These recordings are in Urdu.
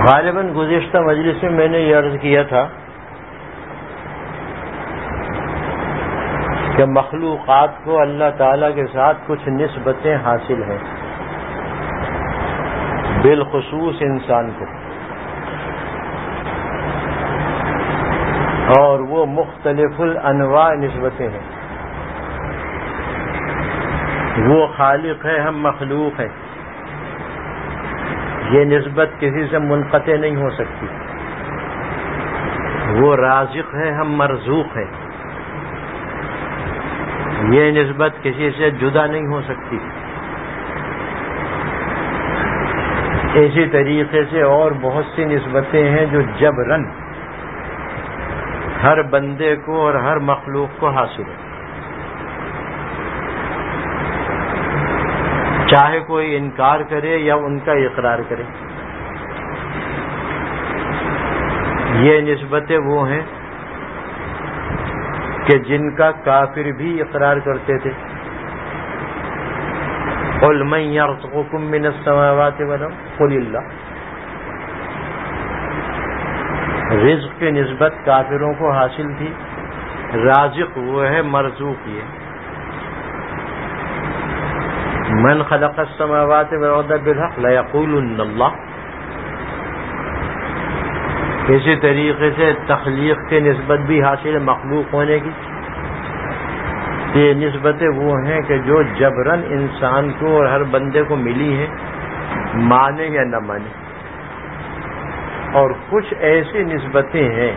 غالباً گزشتہ مجلس میں نے یہ عرض کیا تھا کہ مخلوقات کو اللہ تعالیٰ کے ساتھ کچھ نسبتیں حاصل ہیں، بالخصوص انسان کو، اور وہ مختلف الانواع نسبتیں ہیں۔ وہ خالق ہے، ہم مخلوق ہیں، یہ نسبت کسی سے منقطع نہیں ہو سکتی۔ وہ رازق ہے، ہم مرزوق ہیں، یہ نسبت کسی سے جدا نہیں ہو سکتی۔ اسی طریقے سے اور بہت سی نسبتیں ہیں جو جبراً ہر بندے کو اور ہر مخلوق کو حاصل ہے، چاہے کوئی انکار کرے یا ان کا اقرار کرے۔ یہ نسبتیں وہ ہیں کہ جن کا کافر بھی اقرار کرتے تھے۔ قُلْ مَن يَرْزُقُكُم مِّنَ السَّمَاوَاتِ وَالْأَرْضِ قُلِ اللَّهُ۔ رزق کی نسبت کافروں کو حاصل تھی، رازق وہ ہے، مرزوق یہ۔ من خلق السماوات والارض بالحق ليقولن اللہ۔ اسی طریقے سے تخلیق کی نسبت بھی حاصل ہے مخلوق ہونے کی۔ یہ نسبتیں وہ ہیں کہ جو جبراً انسان کو اور ہر بندے کو ملی ہیں، مانے یا نہ مانے۔ اور کچھ ایسی نسبتیں ہیں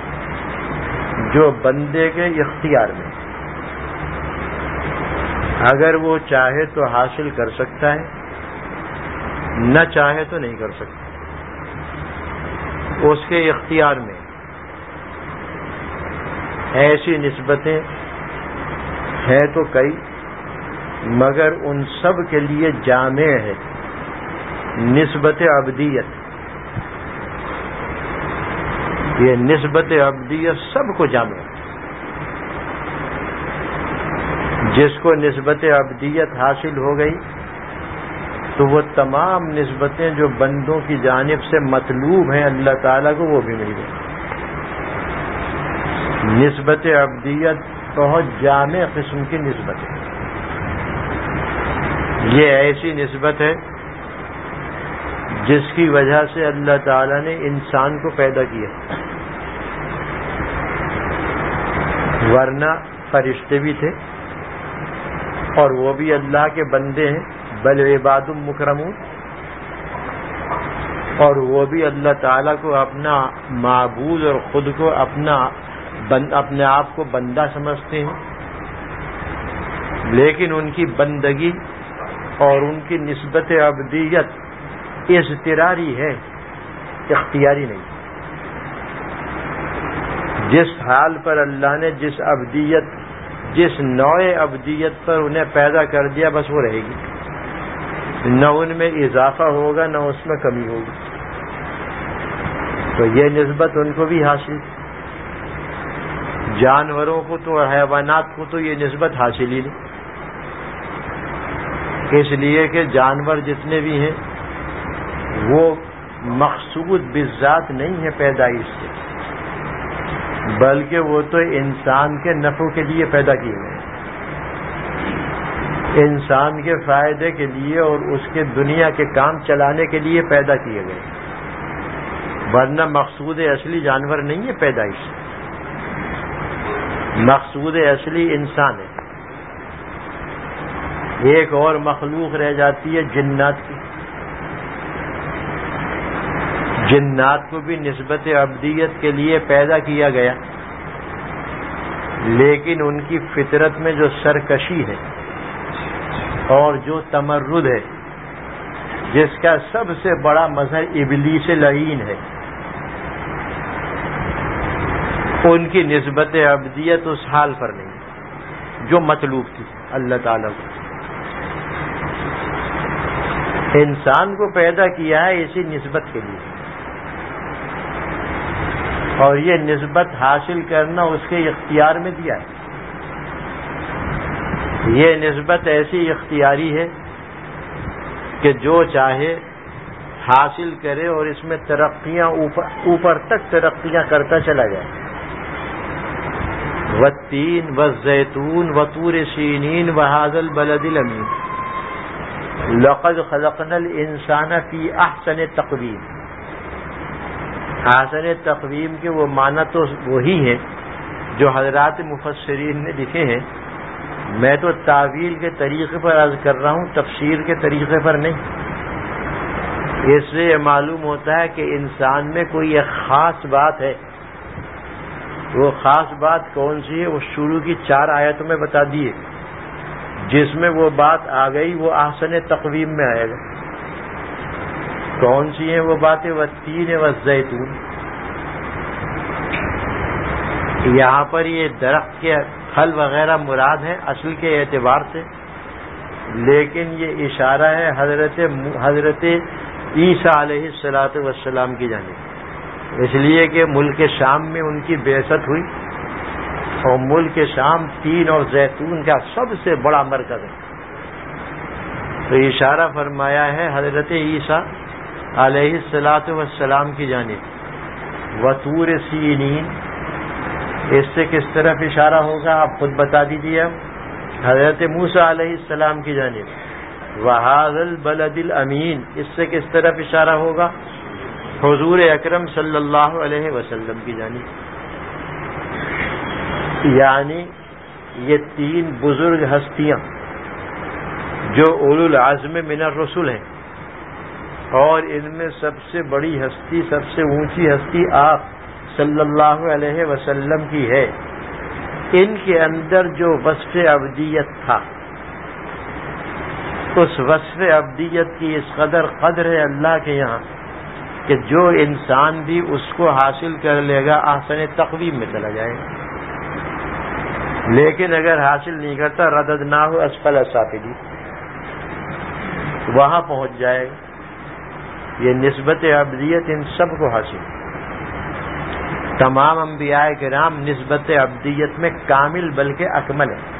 جو بندے کے اختیار میں، اگر وہ چاہے تو حاصل کر سکتا ہے، نہ چاہے تو نہیں کر سکتا، اس کے اختیار میں۔ ایسی نسبتیں ہیں تو کئی، مگر ان سب کے لیے جامع ہے نسبت عبدیت۔ یہ نسبت عبدیت سب کو جامع ہے۔ جس کو نسبت عبدیت حاصل ہو گئی تو وہ تمام نسبتیں جو بندوں کی جانب سے مطلوب ہیں اللہ تعالیٰ کو، وہ بھی مل گئی۔ نسبت عبدیت بہت جامع قسم کی نسبت ہے۔ یہ ایسی نسبت ہے جس کی وجہ سے اللہ تعالیٰ نے انسان کو پیدا کیا، ورنہ فرشتے بھی تھے اور وہ بھی اللہ کے بندے ہیں، بل عباد مکرمون، اور وہ بھی اللہ تعالیٰ کو اپنا معبود اور خود کو اپنے آپ کو بندہ سمجھتے ہیں، لیکن ان کی بندگی اور ان کی نسبت عبدیت اضطراری ہے، اختیاری نہیں۔ جس حال پر اللہ نے جس نوع عبدیت پر انہیں پیدا کر دیا، بس وہ رہے گی، نہ ان میں اضافہ ہوگا نہ اس میں کمی ہوگی۔ تو یہ نسبت ان کو بھی حاصل، جانوروں کو تو، حیوانات کو تو یہ نسبت حاصل ہی نہیں، اس لیے کہ جانور جتنے بھی ہیں وہ مقصود بالذات نہیں ہے پیدائش سے، بلکہ وہ تو انسان کے نفع کے لیے پیدا کیے گئے، انسان کے فائدے کے لیے اور اس کے دنیا کے کام چلانے کے لیے پیدا کیے گئے، ورنہ مقصود اصلی جانور نہیں ہے پیدائش سے، مقصود اصلی انسان ہے۔ ایک اور مخلوق رہ جاتی ہے جنات کی۔ جنات کو بھی نسبت عبدیت کے لیے پیدا کیا گیا، لیکن ان کی فطرت میں جو سرکشی ہے اور جو تمرد ہے، جس کا سب سے بڑا مظہر ابلیس لعین ہے، ان کی نسبت عبدیت اس حال پر نہیں جو مطلوب تھی اللہ تعالیٰ کو۔ انسان کو پیدا کیا ہے اسی نسبت کے لیے، اور یہ نسبت حاصل کرنا اس کے اختیار میں دیا ہے۔ یہ نسبت ایسی اختیاری ہے کہ جو چاہے حاصل کرے اور اس میں ترقیاں اوپر تک ترقیاں کرتا چلا جائے. والتین والزیتون وطور سینین وہذا البلد الامین لقد خلقنا الانسان فی احسن تقویم. احسن تقویم کے وہ معنی تو وہی ہیں جو حضرات مفسرین نے لکھے ہیں. میں تو تعویل کے طریقے پر عرض کر رہا ہوں، تفسیر کے طریقے پر نہیں. اس سے یہ معلوم ہوتا ہے کہ انسان میں کوئی ایک خاص بات ہے. وہ خاص بات کون سی ہے؟ وہ شروع کی 4 آیتوں میں بتا دیے. جس میں وہ بات آ گئی وہ احسن تقویم میں آئے گا. کون سی ہیں وہ باتیں؟ والتین والزیتون. یہاں پر یہ درخت کے پھل وغیرہ مراد ہیں اصل کے اعتبار سے، لیکن یہ اشارہ ہے حضرت عیسیٰ علیہ السلام کی جانب. اس لیے کہ ملک شام میں ان کی بعثت ہوئی، اور ملک شام تین اور زیتون کا سب سے بڑا مرکز ہے. تو اشارہ فرمایا ہے حضرت عیسیٰ علیہ السلام کی جانب. وطور سینین، اس سے کس طرف اشارہ ہوگا آپ خود بتا دیجیے. حضرت موسیٰ علیہ السلام کی جانب. وہذا البلد الامین، اس سے کس طرف اشارہ ہوگا؟ حضور اکرم صلی اللہ علیہ وسلم کی جانب. یعنی یہ 3 بزرگ ہستیاں جو اولو العزم من الرسل ہیں، اور ان میں سب سے بڑی ہستی، سب سے اونچی ہستی آپ صلی اللہ علیہ وسلم کی ہے. ان کے اندر جو وصف عبدیت تھا، اس وصف عبدیت کی اس قدر ہے اللہ کے یہاں کہ جو انسان بھی اس کو حاصل کر لے گا احسن تقویم میں چلا جائے گا. لیکن اگر حاصل نہیں کرتا رددناہ اسفل السافلین، وہاں پہنچ جائے گا. یہ نسبت عبدیت ان سب کو حاصل. تمام انبیاء کرام نسبت عبدیت میں کامل بلکہ اکمل ہے،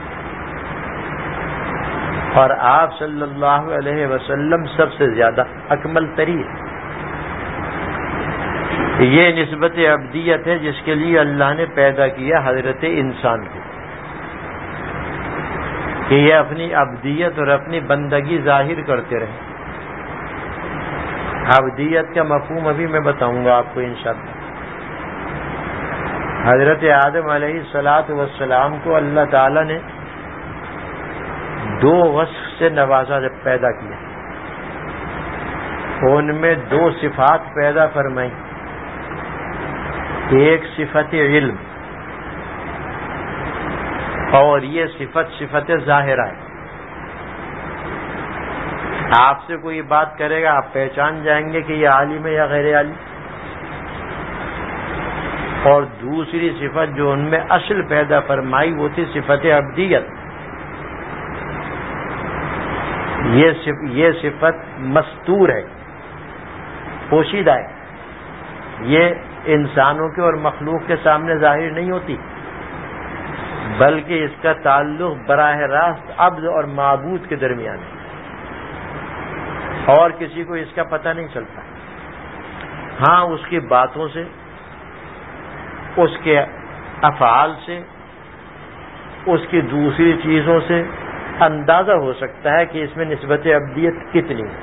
اور آپ صلی اللہ علیہ وسلم سب سے زیادہ اکمل ترین. یہ نسبت عبدیت ہے جس کے لیے اللہ نے پیدا کیا حضرت انسان کو، کہ یہ اپنی عبدیت اور اپنی بندگی ظاہر کرتے رہیں. عبدیت کا مفہوم ابھی میں بتاؤں گا آپ کو انشاءاللہ. حضرت آدم علیہ السلام کو اللہ تعالی نے 2 وصف سے نوازا، جب پیدا کیا ان میں 2 صفات پیدا فرمائی. ایک صفت علم، اور یہ صفت ظاہرہ ہے. آپ سے کوئی بات کرے گا آپ پہچان جائیں گے کہ یہ عالم ہے یا غیر عالم. اور دوسری صفت جو ان میں اصل پیدا فرمائی وہ تھی صفت عبدیت. یہ صفت مستور ہے، پوشیدہ ہے. یہ انسانوں کے اور مخلوق کے سامنے ظاہر نہیں ہوتی، بلکہ اس کا تعلق براہ راست عبد اور معبود کے درمیان ہے، اور کسی کو اس کا پتہ نہیں چلتا. ہاں اس کی باتوں سے، اس کے افعال سے، اس کی دوسری چیزوں سے اندازہ ہو سکتا ہے کہ اس میں نسبت عبدیت کتنی ہے.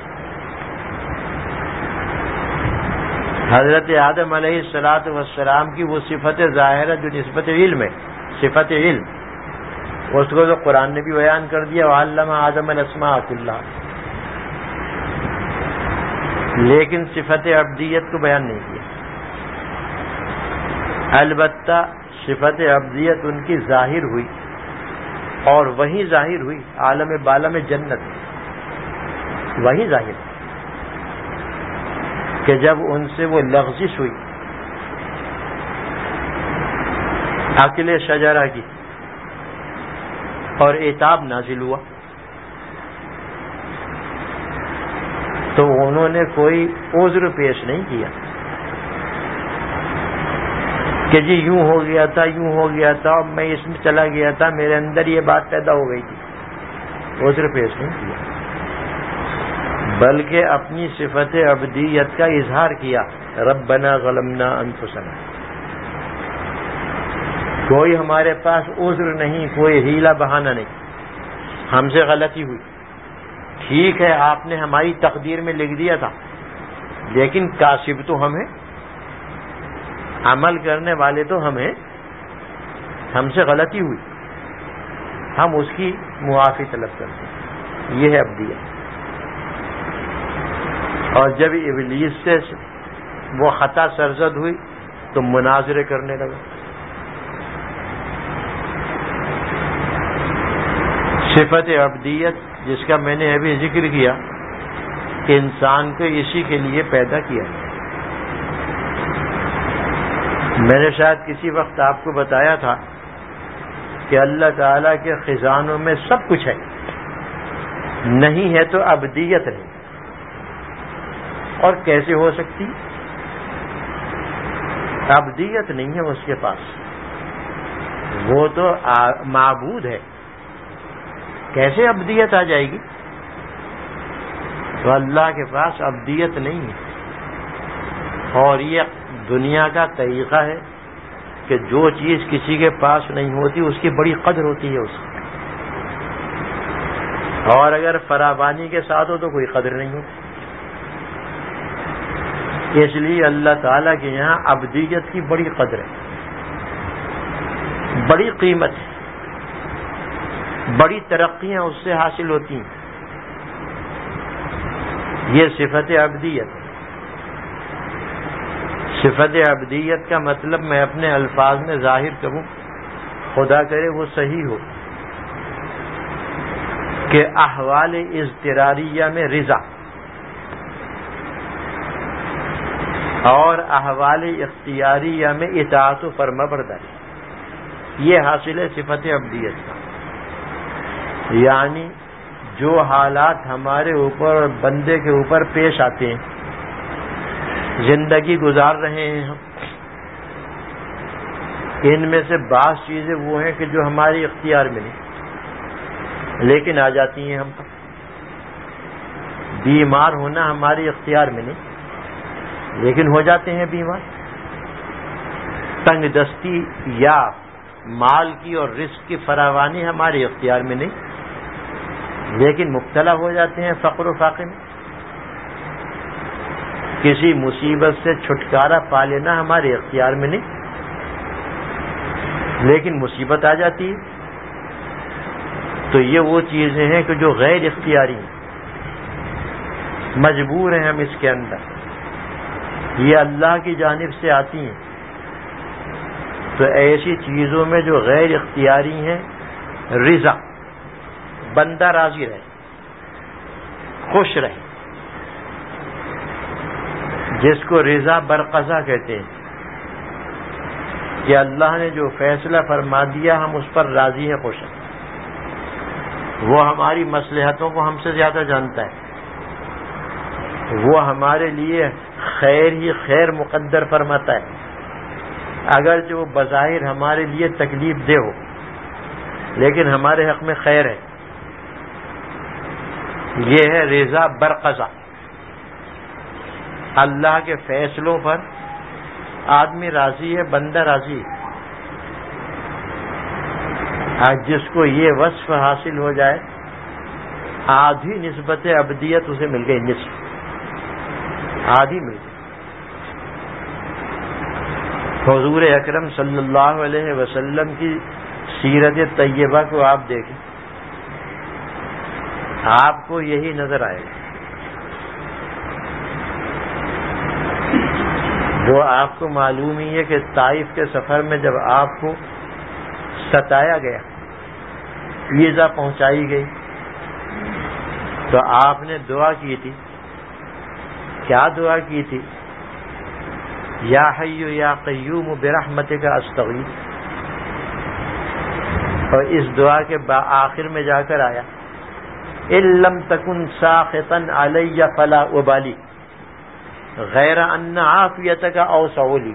حضرت آدم علیہ السلام کی وہ صفت ظاہرہ جو نسبت علم ہے، صفت علم، اس کو تو قرآن نے بھی بیان کر دیا، وعلم آدم الاسماء کلھا، لیکن صفت عبدیت کو بیان نہیں کیا. البتہ صفت عبدیت ان کی ظاہر ہوئی، اور وہیں ظاہر ہوئی عالم بالا میں جنت، وہیں ظاہر کہ جب ان سے وہ لغزش ہوئی اکل شجرہ کی اور عتاب نازل ہوا، تو انہوں نے کوئی عذر پیش نہیں کیا کہ جی یوں ہو گیا تھا، یوں ہو گیا تھا، اور میں اس میں چلا گیا تھا، میرے اندر یہ بات پیدا ہو گئی تھی. عذر پیش نہیں کیا، بلکہ اپنی صفت عبدیت کا اظہار کیا، ربنا ظلمنا انفسنا۔ کوئی ہمارے پاس عذر نہیں، کوئی حیلہ بہانہ نہیں، ہم سے غلطی ہوئی، ٹھیک ہے آپ نے ہماری تقدیر میں لکھ دیا تھا، لیکن کاسب تو ہم ہیں، عمل کرنے والے تو ہم ہیں، ہم سے غلطی ہوئی، ہم اس کی معافی طلب کرتے ہیں۔ یہ ہے عبدیت۔ اور جب ابلیس سے وہ خطا سرزد ہوئی تو مناظرے کرنے لگا۔ صفت عبدیت جس کا میں نے ابھی ذکر کیا کہ انسان کو اسی کے لیے پیدا کیا ہے۔ میں نے شاید کسی وقت آپ کو بتایا تھا کہ اللہ تعالیٰ کے خزانوں میں سب کچھ ہے، نہیں ہے تو عبدیت نہیں، اور کیسے ہو سکتی؟ عبدیت نہیں ہے اس کے پاس، وہ تو معبود ہے، کیسے عبدیت آ جائے گی؟ تو اللہ کے پاس عبدیت نہیں ہے۔ اور یہ دنیا کا طریقہ ہے کہ جو چیز کسی کے پاس نہیں ہوتی اس کی بڑی قدر ہوتی ہے اس کی، اور اگر فراوانی کے ساتھ ہو تو کوئی قدر نہیں ہوتی۔ اس لیے اللہ تعالیٰ کے یہاں عبدیت کی بڑی قدر ہے، بڑی قیمت ہے، بڑی ترقیاں اس سے حاصل ہوتی ہیں۔ یہ صفت عبدیت۔ صفت عبدیت کا مطلب میں اپنے الفاظ میں ظاہر کروں، خدا کرے وہ صحیح ہو، کہ احوال اضطراریہ میں رضا اور احوال اختیاریہ میں اطاعت و فرما برداری، یہ حاصل ہے صفت عبدیت کا۔ یعنی جو حالات ہمارے اوپر اور بندے کے اوپر پیش آتے ہیں، زندگی گزار رہے ہیں ہم، ان میں سے بعض چیزیں وہ ہیں کہ جو ہماری اختیار میں نہیں، لیکن آ جاتی ہیں ہم پر۔ بیمار ہونا ہماری اختیار میں نہیں، لیکن ہو جاتے ہیں بیمار۔ تنگ دستی یا مال کی اور رزق کی فراوانی ہمارے اختیار میں نہیں، لیکن مبتلا ہو جاتے ہیں فقر و فاقے میں۔ کسی مصیبت سے چھٹکارا پا لینا ہمارے اختیار میں نہیں، لیکن مصیبت آ جاتی ہے۔ تو یہ وہ چیزیں ہیں کہ جو غیر اختیاری ہیں، مجبور ہیں ہم اس کے اندر، یہ اللہ کی جانب سے آتی ہیں۔ تو ایسی چیزوں میں جو غیر اختیاری ہیں، رضا، بندہ راضی رہے، خوش رہے، جس کو رضا برقضا کہتے ہیں، کہ اللہ نے جو فیصلہ فرما دیا ہم اس پر راضی ہیں، خوش ہیں۔ وہ ہماری مصلحتوں کو ہم سے زیادہ جانتا ہے، وہ ہمارے لیے خیر ہی خیر مقدر فرماتا ہے، اگر جو بظاہر ہمارے لیے تکلیف دہ ہو، لیکن ہمارے حق میں خیر ہے۔ یہ ہے رضا برقضا۔ اللہ کے فیصلوں پر آدمی راضی ہے، بندہ راضی ہے۔ جس کو یہ وصف حاصل ہو جائے، آدھی نسبت عبدیت اسے مل گئی، نصف، آدھی مل گئی۔ حضور اکرم صلی اللہ علیہ وسلم کی سیرت طیبہ کو آپ دیکھیں، آپ کو یہی نظر آئے گا۔ وہ آپ کو معلوم ہی ہے کہ طائف کے سفر میں جب آپ کو ستایا گیا، ایذا پہنچائی گئی، تو آپ نے دعا کی تھی۔ کیا دعا کی تھی؟ یا حی یا قیوم برحمتک استغیث۔ اور اس دعا کے آخر میں جا کر آیا، ان لم تکن ساخطا علی فلا ابالی غیر ان عافیتک اوسع لی۔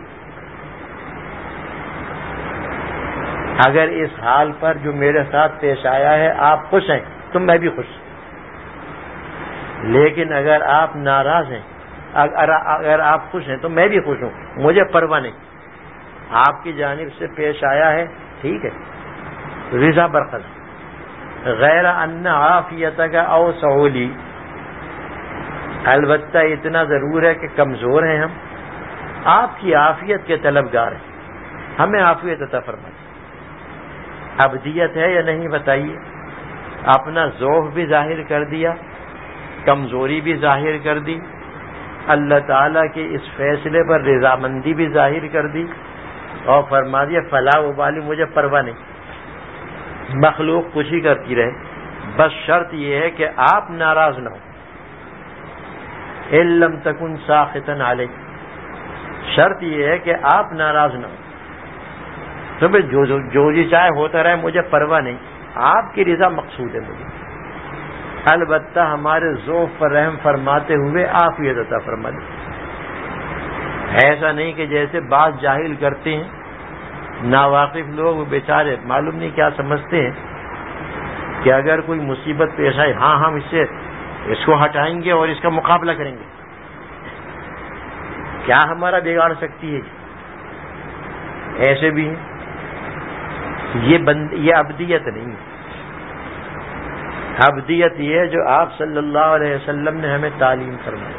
اگر اس حال پر جو میرے ساتھ پیش آیا ہے آپ خوش ہیں تو میں بھی خوش، لیکن اگر آپ ناراض ہیں، اگر آپ خوش ہیں تو میں بھی خوش ہوں، مجھے پرواہ نہیں، آپ کی جانب سے پیش آیا ہے ٹھیک ہے، رضا برقرار، غیر ان عافیتک اوسع لی، البتہ اتنا ضرور ہے کہ کمزور ہیں ہم، آپ کی عافیت کے طلبگار ہیں، ہمیں عافیت عطا فرمائیں۔ عبدیت ہے یا نہیں بتائیے؟ اپنا ضعف بھی ظاہر کر دیا، کمزوری بھی ظاہر کر دی، اللہ تعالیٰ کے اس فیصلے پر رضامندی بھی ظاہر کر دی، اور فرما دیا فلا ابالی، مجھے پرواہ نہیں، مخلوق خوشی کرتی رہے، بس شرط یہ ہے کہ آپ ناراض نہ ہوں، ان لم تکن ساخطا علی، شرط یہ ہے کہ آپ ناراض نہ ہوں، تو بھائی جو جی چاہے ہوتا رہے، مجھے پرواہ نہیں، آپ کی رضا مقصود ہے مجھے، البتہ ہمارے ذوق پر رحم فرماتے ہوئے عافیت عطا فرما دیں۔ ایسا نہیں کہ جیسے بعض جاہل کرتے ہیں، ناواقف لوگ بیچارے معلوم نہیں کیا سمجھتے ہیں کہ اگر کوئی مصیبت پیش آئے، ہاں ہم اس کو ہٹائیں گے اور اس کا مقابلہ کریں گے، کیا ہمارا بگاڑ سکتی ہے؟ ایسے بھی ہیں، یہ عبدیت نہیں ہے، عبدیت یہ ہے جو آپ صلی اللہ علیہ وسلم نے ہمیں تعلیم فرمائی۔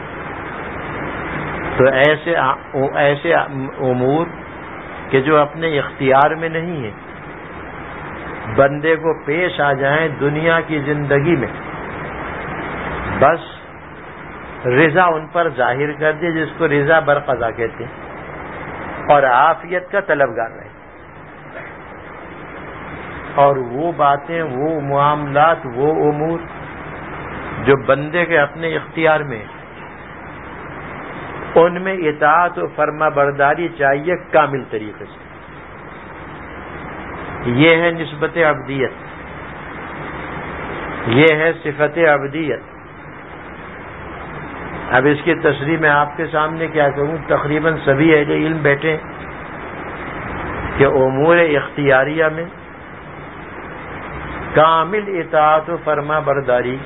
تو ایسے امور کہ جو اپنے اختیار میں نہیں ہیں، بندے کو پیش آ جائیں دنیا کی زندگی میں، بس رضا ان پر ظاہر کر دے، جس کو رضا برقضا کہتے ہیں، اور عافیت کا طلبگار رہے، اور وہ باتیں، وہ معاملات، وہ امور جو بندے کے اپنے اختیار میں ہیں، ان میں اطاعت و فرما برداری چاہیے کامل طریقے سے۔ یہ ہے نسبت عبدیت، یہ ہے صفت عبدیت۔ اب اس کی تشریح میں آپ کے سامنے کیا کروں، تقریباً سبھی اہل علم بیٹھے کہ امور اختیاریہ میں کامل اطاعت و فرما برداری،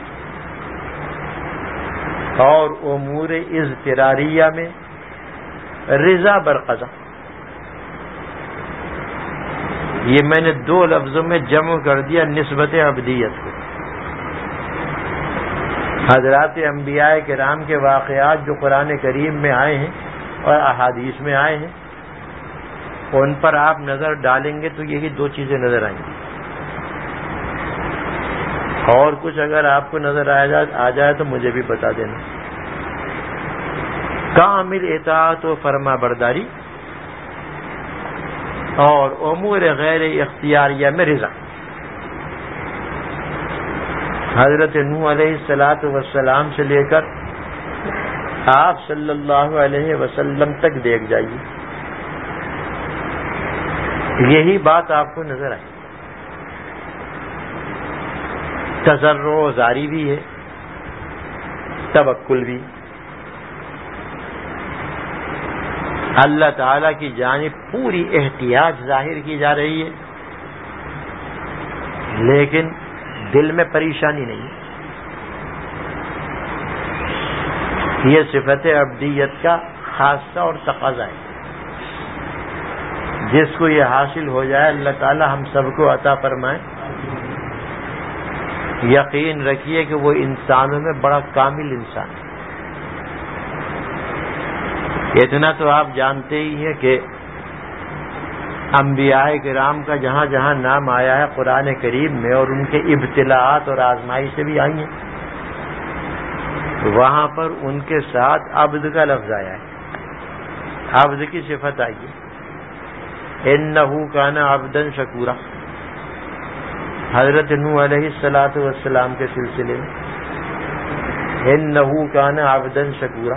اور امور اضطراریہ میں رضا برقضا۔ یہ میں نے دو لفظوں میں جمع کر دیا نسبت عبدیت کو۔ حضرات انبیاء کرام کے واقعات جو قرآن کریم میں آئے ہیں اور احادیث میں آئے ہیں، ان پر آپ نظر ڈالیں گے تو یہی دو چیزیں نظر آئیں گی، اور کچھ اگر آپ کو نظر آ جائے تو مجھے بھی بتا دینا۔ کامل اطاعت و فرما برداری اور امور غیر اختیاریہ میں رضا۔ حضرت نوح علیہ السلام سے لے کر آپ صلی اللہ علیہ وسلم تک دیکھ جائیے، یہی بات آپ کو نظر آئے۔ تضرع و زاری بھی ہے، توکل بھی، اللہ تعالی کی جانب پوری احتیاج ظاہر کی جا رہی ہے، لیکن دل میں پریشانی نہیں۔ یہ صفت عبدیت کا خاصہ اور تقاضا ہے، جس کو یہ حاصل ہو جائے اللہ تعالی ہم سب کو عطا فرمائے۔ یقین رکھیے کہ وہ انسانوں میں بڑا کامل انسان ہے۔ اتنا تو آپ جانتے ہی ہیں کہ انبیاء کرام کا جہاں جہاں نام آیا ہے قرآن کریم میں، اور ان کے ابتلاءات اور آزمائش سے بھی آئی ہیں، وہاں پر ان کے ساتھ عبد کا لفظ آیا ہے، عبد کی صفت آئی ہے، انہ کان عبدا شکورا۔ حضرت نوح علیہ السلام کے سلسلے میں انہ کان عبدا شکورا،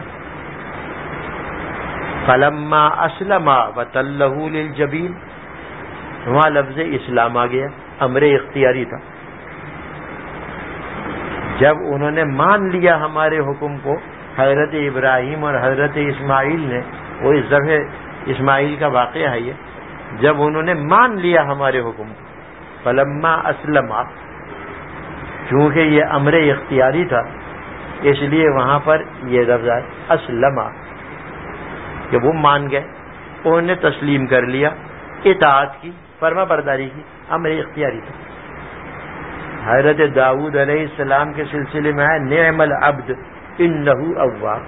فلما اسلم وتلہ للجبین، وہاں لفظ اسلام آ گیا، امر اختیاری تھا۔ جب انہوں نے مان لیا ہمارے حکم کو، حضرت ابراہیم اور حضرت اسماعیل نے، وہ ذبح اسماعیل کا واقعہ ہے یہ، جب انہوں نے مان لیا ہمارے حکم کو، فلما اسلم، چونکہ یہ امر اختیاری تھا، اس لیے وہاں پر یہ لفظ ہے اسلمہ، کہ وہ مان گئے، انہوں نے تسلیم کر لیا، اطاعت کی، فرما برداری کی، امر اختیاری تھا۔ حضرت داؤد علیہ السلام کے سلسلے میں ہے نعم العبد انہ اواب۔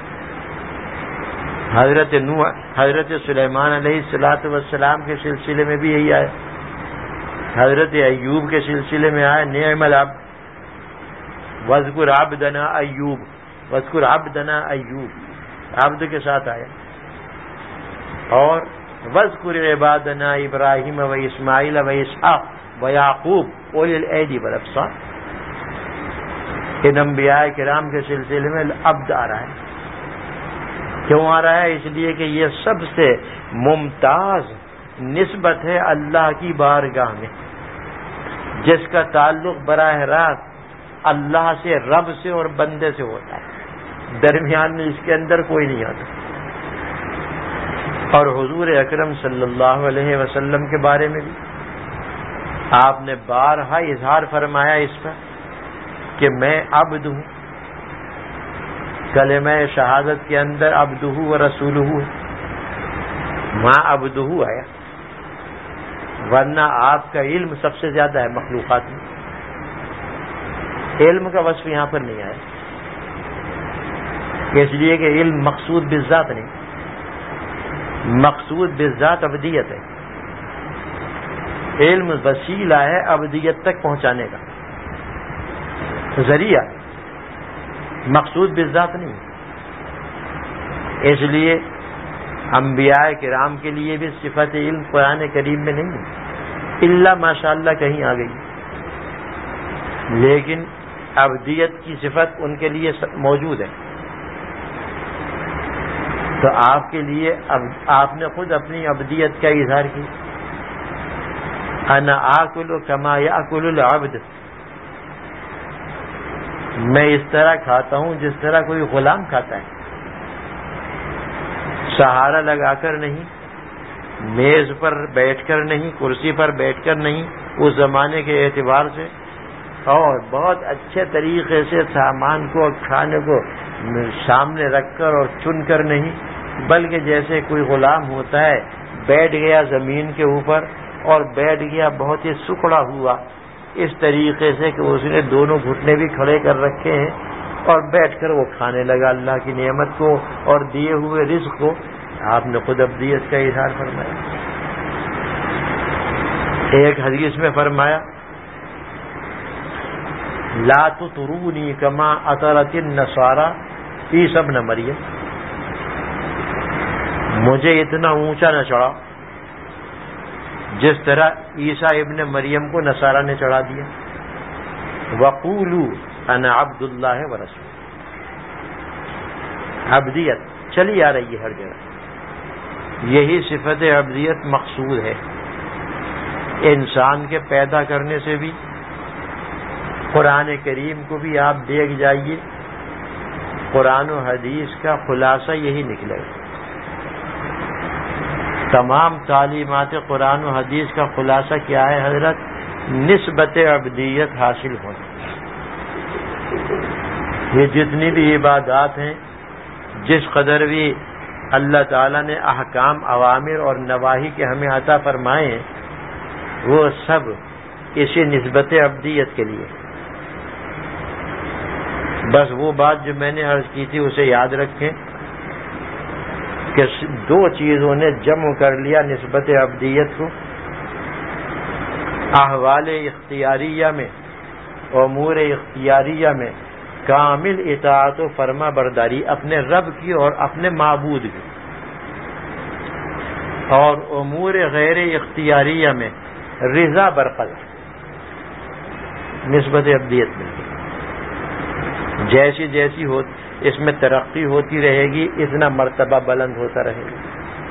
حضرت نوح، حضرت سلیمان علیہ السلام کے سلسلے میں بھی یہی آیا۔ حضرت ایوب کے سلسلے میں آیا نعم العبد واذکر عبدنا ایوب، واذکر عبدنا ایوب، عبد کے ساتھ آیا۔ اور واذکر عبادنا ابراہیم و اسماعیل و اسحاق و یعقوب اولی الایدی والابصار۔ ان انبیاء کرام کے سلسلے میں عبد آ رہا ہے۔ کیوں آ رہا ہے؟ اس لیے کہ یہ سب سے ممتاز نسبت ہے اللہ کی بارگاہ میں، جس کا تعلق براہ راست اللہ سے، رب سے اور بندے سے ہوتا ہے، درمیان میں اس کے اندر کوئی نہیں آتا۔ اور حضور اکرم صلی اللہ علیہ وسلم کے بارے میں بھی آپ نے بارہا اظہار فرمایا اس پر کہ میں عبد ہوں۔ کلمہ شہادت کے اندر عبدہ و رسولہ ماں عبدہ آیا، ورنہ آپ کا علم سب سے زیادہ ہے مخلوقات میں، علم کا وصف یہاں پر نہیں آیا، اس لیے کہ علم مقصود بالذات نہیں، مقصود بالذات عبدیت ہے، علم وسیلہ ہے عبدیت تک پہنچانے کا، ذریعہ، مقصود بالذات نہیں۔ اس لیے انبیاء کرام کے لیے بھی صفت علم قرآن کریم میں نہیں ہے، الا ماشاءاللہ کہیں آ گئی، لیکن عبدیت کی صفت ان کے لیے موجود ہے۔ تو آپ کے لیے آپ نے خود اپنی عبدیت کا اظہار کی، انا آکل کما یاکل العبد، میں اس طرح کھاتا ہوں جس طرح کوئی غلام کھاتا ہے، سہارا لگا کر نہیں، میز پر بیٹھ کر نہیں، کرسی پر بیٹھ کر نہیں، اس زمانے کے اعتبار سے، اور بہت اچھے طریقے سے سامان کو اور کھانے کو سامنے رکھ کر اور چن کر نہیں، بلکہ جیسے کوئی غلام ہوتا ہے، بیٹھ گیا زمین کے اوپر اور بیٹھ گیا بہت ہی سکڑا ہوا، اس طریقے سے کہ اس نے دونوں گھٹنے بھی کھڑے کر رکھے ہیں اور بیٹھ کر وہ کھانے لگا اللہ کی نعمت کو اور دیے ہوئے رزق کو۔ آپ نے خود عبدیت کا اظہار فرمایا۔ ایک حدیث میں فرمایا لا تطرونی کما اطرت النصارى عیسی ابن مریم، مجھے اتنا اونچا نہ چڑھا جس طرح عیسیٰ ابن مریم کو نصارہ نے چڑھا دیا۔ وقولوا انا عبد اللہ ورسول، عبدیت چلی آ رہی ہے ہر جگہ، یہی صفت عبدیت مقصود ہے۔ انسان کے پیدا کرنے سے بھی قرآن کریم کو بھی آپ دیکھ جائیے، قرآن و حدیث کا خلاصہ یہی نکلے گا۔ تمام تعلیمات قرآن و حدیث کا خلاصہ کیا ہے حضرت؟ نسبت عبدیت حاصل ہونا۔ یہ جتنی بھی عبادات ہیں، جس قدر بھی اللہ تعالیٰ نے احکام، اوامر اور نواہی کے ہمیں عطا فرمائے ہیں، وہ سب اسی نسبت عبدیت کے لیے۔ بس وہ بات جو میں نے عرض کی تھی اسے یاد رکھیں کہ دو چیزوں نے جمع کر لیا نسبت عبدیت کو، احوال اختیاریہ میں، امور اختیاریہ میں کامل اطاعت و فرما برداری اپنے رب کی اور اپنے معبود کی، اور امور غیر اختیاریہ میں رضا برقرار، نسبت عبدیت ملتی۔ جیسی جیسی اس میں ترقی ہوتی رہے گی، اتنا مرتبہ بلند ہوتا رہے گا۔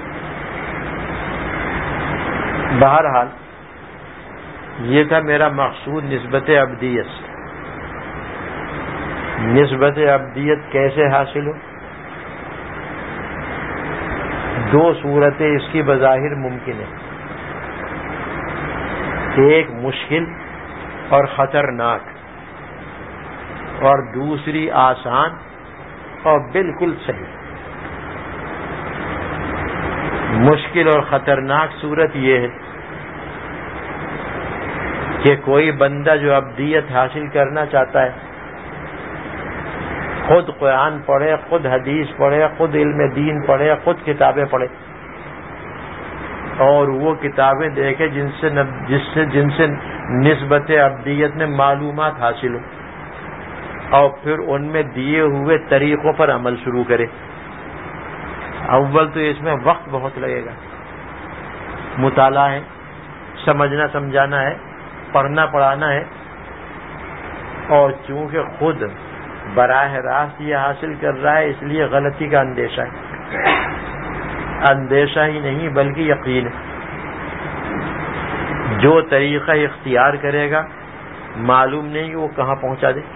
بہرحال یہ تھا میرا مقصود نسبت عبدیت سے۔ نسبت عبدیت کیسے حاصل ہو؟ دو صورتیں اس کی بظاہر ممکن ہیں، ایک مشکل اور خطرناک۔ اور دوسری آسان اور بالکل صحیح. مشکل اور خطرناک صورت یہ ہے کہ کوئی بندہ جو ابدیت حاصل کرنا چاہتا ہے خود قرآن پڑھے، خود حدیث پڑھے، خود علم دین پڑھے، خود کتابیں پڑھے، اور وہ کتابیں دیکھے جن سے نسبت ابدیت میں معلومات حاصل ہو، اور پھر ان میں دیے ہوئے طریقوں پر عمل شروع کرے. اول تو اس میں وقت بہت لگے گا، مطالعہ ہے، سمجھنا سمجھانا ہے، پڑھنا پڑھانا ہے، اور چونکہ خود براہ راست یہ حاصل کر رہا ہے اس لیے غلطی کا اندیشہ ہے. اندیشہ ہی نہیں بلکہ یقین ہے. جو طریقہ اختیار کرے گا معلوم نہیں کہ وہ کہاں پہنچا دے.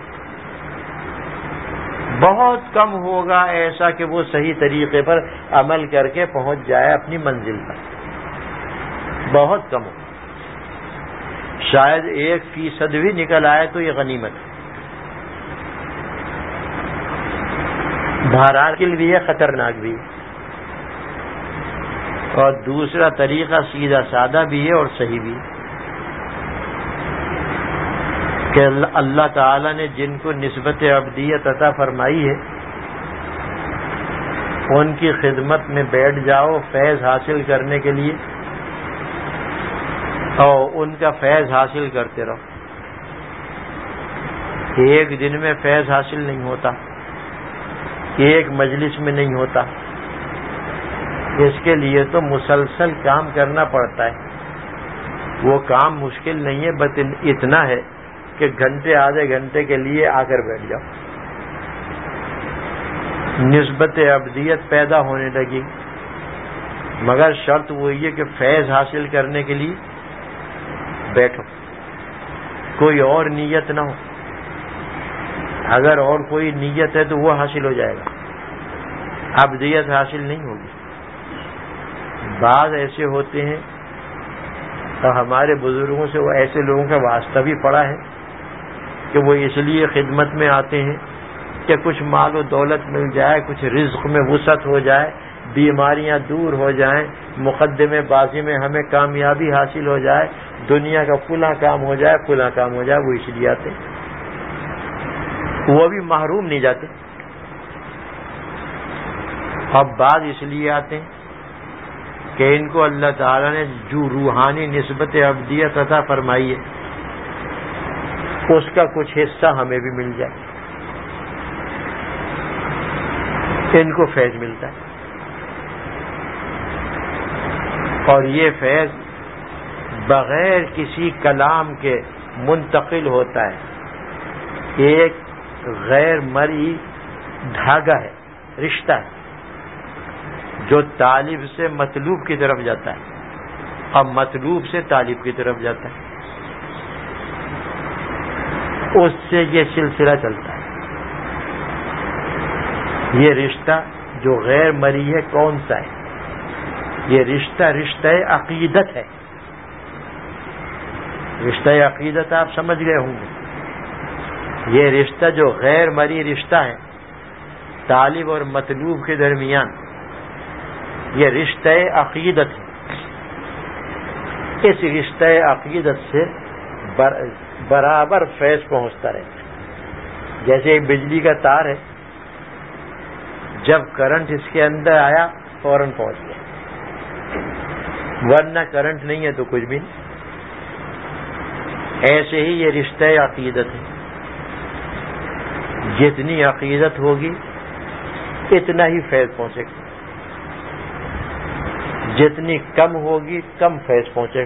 بہت کم ہوگا ایسا کہ وہ صحیح طریقے پر عمل کر کے پہنچ جائے اپنی منزل پر، بہت کم ہوگا. شاید 1% بھی نکل آئے تو یہ غنیمت ہے. بہرحال بھی ہے، خطرناک بھی ہے. اور دوسرا طریقہ سیدھا سادہ بھی ہے اور صحیح بھی ہے کہ اللہ تعالیٰ نے جن کو نسبت عبدیت عطا فرمائی ہے ان کی خدمت میں بیٹھ جاؤ فیض حاصل کرنے کے لیے، اور ان کا فیض حاصل کرتے رہو. ایک دن میں فیض حاصل نہیں ہوتا، ایک مجلس میں نہیں ہوتا. اس کے لیے تو مسلسل کام کرنا پڑتا ہے. وہ کام مشکل نہیں ہے، بس اتنا ہے کہ گھنٹے آدھے گھنٹے کے لیے آ کر بیٹھ جاؤ. نسبت ابدیت پیدا ہونے لگی، مگر شرط وہی ہے کہ فیض حاصل کرنے کے لیے بیٹھو، کوئی اور نیت نہ ہو. اگر اور کوئی نیت ہے تو وہ حاصل ہو جائے گا، ابدیت حاصل نہیں ہوگی. بعض ایسے ہوتے ہیں اور ہمارے بزرگوں سے وہ ایسے لوگوں کا واسطہ بھی پڑا ہے کہ وہ اس لیے خدمت میں آتے ہیں کہ کچھ مال و دولت مل جائے، کچھ رزق میں وسعت ہو جائے، بیماریاں دور ہو جائیں، مقدمے بازی میں ہمیں کامیابی حاصل ہو جائے، دنیا کا فلاں کام ہو جائے، فلاں کام ہو جائے. وہ اس لیے آتے ہیں. وہ بھی محروم نہیں جاتے. اب بعد اس لیے آتے ہیں کہ ان کو اللہ تعالیٰ نے جو روحانی نسبت عبدیت عطا فرمائی ہے اس کا کچھ حصہ ہمیں بھی مل جائے. ان کو فیض ملتا ہے، اور یہ فیض بغیر کسی کلام کے منتقل ہوتا ہے. ایک غیر مرئی دھاگا ہے، رشتہ ہے جو طالب سے مطلوب کی طرف جاتا ہے اور مطلوب سے طالب کی طرف جاتا ہے. اس سے یہ سلسلہ چلتا ہے. یہ رشتہ جو غیر مرئی ہے کون سا ہے؟ یہ رشتہ عقیدت ہے. رشتہ عقیدت آپ سمجھ گئے ہوں گے. یہ رشتہ جو غیر مرئی رشتہ ہے طالب اور مطلوب کے درمیان، یہ رشتہ عقیدت ہے. اس رشتہ عقیدت سے برابر فیض پہنچتا رہتا ہے. جیسے ایک بجلی کا تار ہے، جب کرنٹ اس کے اندر آیا فوراً پہنچ گیا، ورنہ کرنٹ نہیں ہے تو کچھ بھی نہیں. ایسے ہی یہ رشتہ عقیدت ہے. جتنی عقیدت ہوگی اتنا ہی فیض پہنچے گا، جتنی کم ہوگی کم فیض پہنچے گا.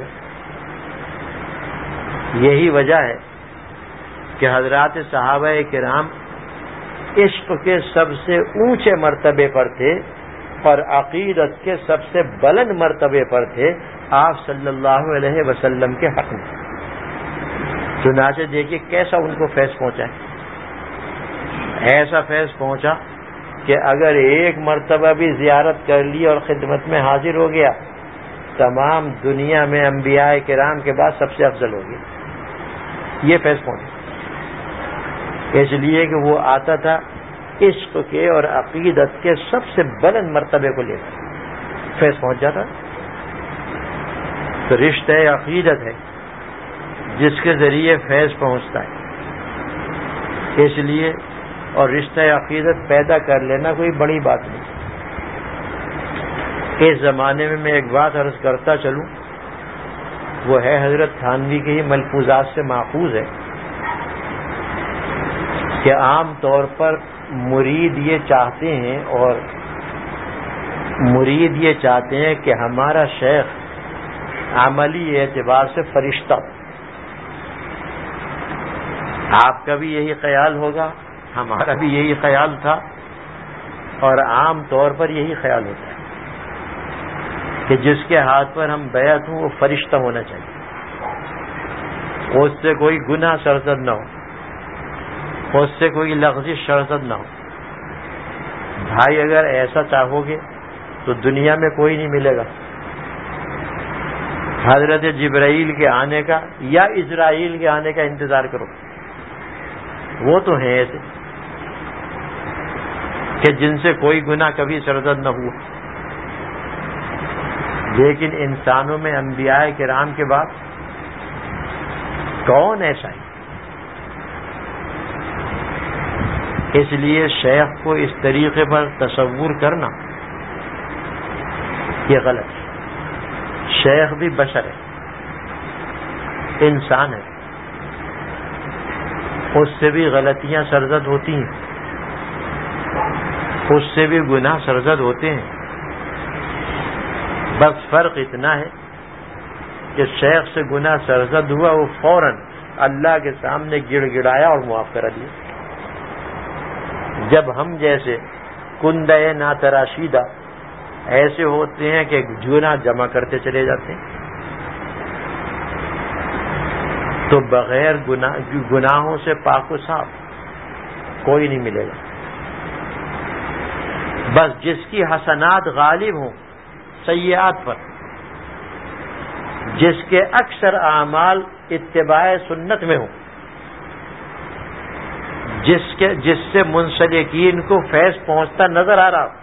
یہی وجہ ہے کہ حضرات صحابہ کرام عشق کے سب سے اونچے مرتبے پر تھے اور عقیدت کے سب سے بلند مرتبے پر تھے آپ صلی اللہ علیہ وسلم کے حق میں. چنانچہ دیکھیے کیسا ان کو فیض پہنچا ہے. ایسا فیض پہنچا کہ اگر ایک مرتبہ بھی زیارت کر لی اور خدمت میں حاضر ہو گیا تمام دنیا میں انبیاء کرام کے بعد سب سے افضل ہو گیا. یہ فیض پہنچا. اس لیے کہ وہ آتا تھا عشق کے اور عقیدت کے سب سے بلند مرتبے کو لے کر فیض پہنچ جاتا. تو رشتہ عقیدت ہے جس کے ذریعے فیض پہنچتا ہے. اس لیے اور رشتہ عقیدت پیدا کر لینا کوئی بڑی بات نہیں. اس زمانے میں ایک بات عرض کرتا چلوں، وہ ہے حضرت تھانوی کے ہی ملفوظات سے ماخوذ ہے کہ عام طور پر مرید یہ چاہتے ہیں کہ ہمارا شیخ عملی اعتبار سے فرشتہ ہو. آپ کا بھی یہی خیال ہوگا، ہمارا بھی یہی خیال تھا، اور عام طور پر یہی خیال ہوتا ہے کہ جس کے ہاتھ پر ہم بیعت ہوں وہ فرشتہ ہونا چاہیے، اس سے کوئی گناہ سرزد نہ ہو، اس سے کوئی لغزش سرزد نہ ہو. بھائی اگر ایسا چاہو گے تو دنیا میں کوئی نہیں ملے گا. حضرت جبرائیل کے آنے کا یا اسرائیل کے آنے کا انتظار کرو، وہ تو ہیں ایسے کہ جن سے کوئی گناہ کبھی سرزد نہ ہوا. لیکن انسانوں میں انبیاء کرام کے بعد کون ایسا ہے؟ اس لیے شیخ کو اس طریقے پر تصور کرنا یہ غلط ہے. شیخ بھی بشر ہے، انسان ہے، اس سے بھی غلطیاں سرزد ہوتی ہیں، اس سے بھی گناہ سرزد ہوتے ہیں. بس فرق اتنا ہے کہ شیخ سے گناہ سرزد ہوا وہ فوراً اللہ کے سامنے گڑ گڑایا اور معاف کرا دیا. جب ہم جیسے کندہ ناتراشیدہ ایسے ہوتے ہیں کہ گناہ جمع کرتے چلے جاتے ہیں، تو بغیر گناہوں سے پاک و صاف کوئی نہیں ملے گا. بس جس کی حسنات غالب ہوں سیئات پر، جس کے اکثر اعمال اتباع سنت میں ہوں، جس سے منسلکین کو فیض پہنچتا نظر آ رہا،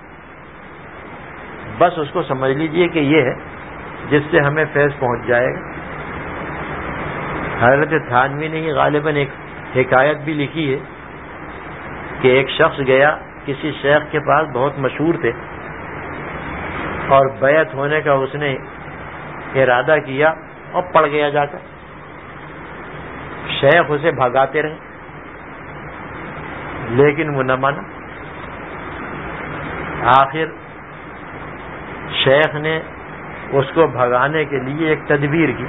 بس اس کو سمجھ لیجئے کہ یہ ہے جس سے ہمیں فیض پہنچ جائے گا. حضرت تھانوی نے ہی غالباً ایک حکایت بھی لکھی ہے کہ ایک شخص گیا کسی شیخ کے پاس، بہت مشہور تھے، اور بیعت ہونے کا اس نے ارادہ کیا اور پڑ گیا جا کر. شیخ اسے بھگاتے رہے لیکن وہ نہ مانا. آخر شیخ نے اس کو بھگانے کے لیے ایک تدبیر کی.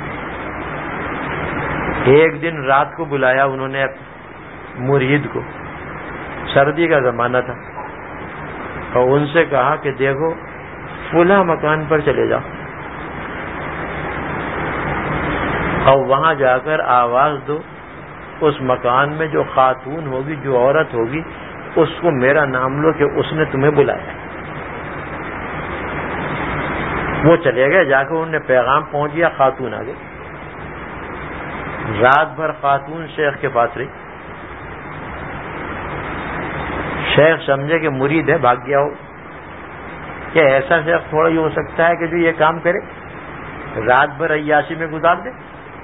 ایک دن رات کو بلایا انہوں نے مرید کو، سردی کا زمانہ تھا، اور ان سے کہا کہ دیکھو فلاں مکان پر چلے جاؤ اور وہاں جا کر آواز دو، اس مکان میں جو خاتون ہوگی، جو عورت ہوگی، اس کو میرا نام لو کہ اس نے تمہیں بلایا. وہ چلے گئے، جا کے انہوں نے پیغام پہنچ گیا، خاتون آ گئی. رات بھر خاتون شیخ کے پاس رہی. شیخ سمجھے کہ مرید ہے، بھاگ گیا ہو. کیا ایسا شیخ تھوڑا ہی ہو سکتا ہے کہ جو یہ کام کرے، رات بھر عیاشی میں گزار دے؟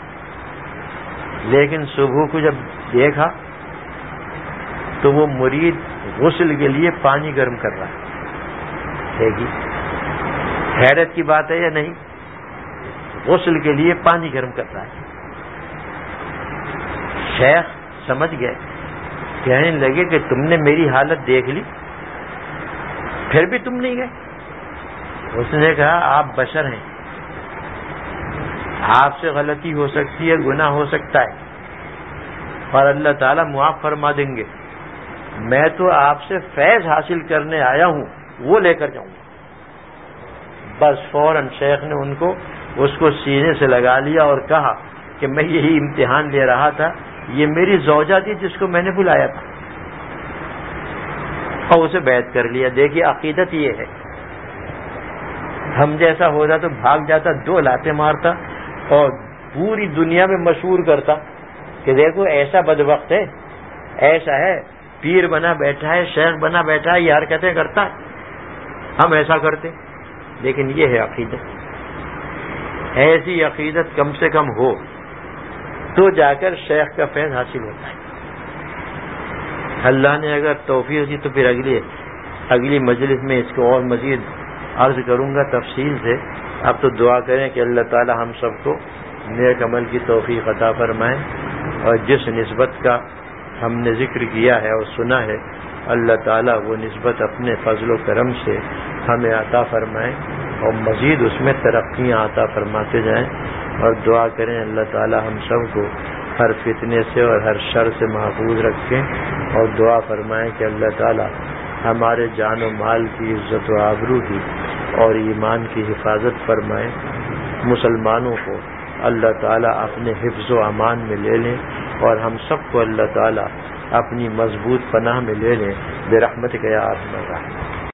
لیکن صبح کو جب دیکھا تو وہ مرید غسل کے لیے پانی گرم کر رہا ہے. حیرت کی بات ہے یا نہیں؟ غسل کے لیے پانی گرم کر رہا ہے. شیخ سمجھ گئے، کہنے لگے کہ تم نے میری حالت دیکھ لی، پھر بھی تم نہیں گئے. اس نے کہا آپ بشر ہیں، آپ سے غلطی ہو سکتی ہے، گناہ ہو سکتا ہے، اور اللہ تعالیٰ معاف فرما دیں گے. میں تو آپ سے فیض حاصل کرنے آیا ہوں، وہ لے کر جاؤں گا. بس فوراً شیخ نے اس کو سینے سے لگا لیا اور کہا کہ میں یہی امتحان لے رہا تھا، یہ میری زوجہ تھی جس کو میں نے بلایا تھا، اور اسے بیعت کر لیا. دیکھیے عقیدت یہ ہے. ہم جیسا ہوتا تو بھاگ جاتا، 2 لاتیں مارتا اور پوری دنیا میں مشہور کرتا کہ دیکھو ایسا بدبخت ہے ایسا ہے پیر بنا بیٹھا ہے، شیخ بنا بیٹھا ہے، یہ حرکتیں کرتا ہے، ہم ایسا کرتے. لیکن یہ ہے عقیدت. ایسی عقیدت کم سے کم ہو تو جا کر شیخ کا فیض حاصل ہوتا ہے. اللہ نے اگر توفیق دی تو پھر اگلی مجلس میں اس کو اور مزید عرض کروں گا تفصیل سے. اب تو دعا کریں کہ اللہ تعالی ہم سب کو نیک عمل کی توفیق عطا فرمائے، اور جس نسبت کا ہم نے ذکر کیا ہے اور سنا ہے، اللہ تعالیٰ وہ نسبت اپنے فضل و کرم سے ہمیں عطا فرمائے اور مزید اس میں ترقیاں عطا فرماتے جائیں. اور دعا کریں اللہ تعالیٰ ہم سب کو ہر فتنے سے اور ہر شر سے محفوظ رکھیں، اور دعا فرمائیں کہ اللہ تعالیٰ ہمارے جان و مال کی عزت و آبرو کی اور ایمان کی حفاظت فرمائیں. مسلمانوں کو اللہ تعالیٰ اپنے حفظ و امان میں لے لیں، اور ہم سب کو اللہ تعالیٰ اپنی مضبوط پناہ میں لے لیں برحمتک یا ارحم الراحمین.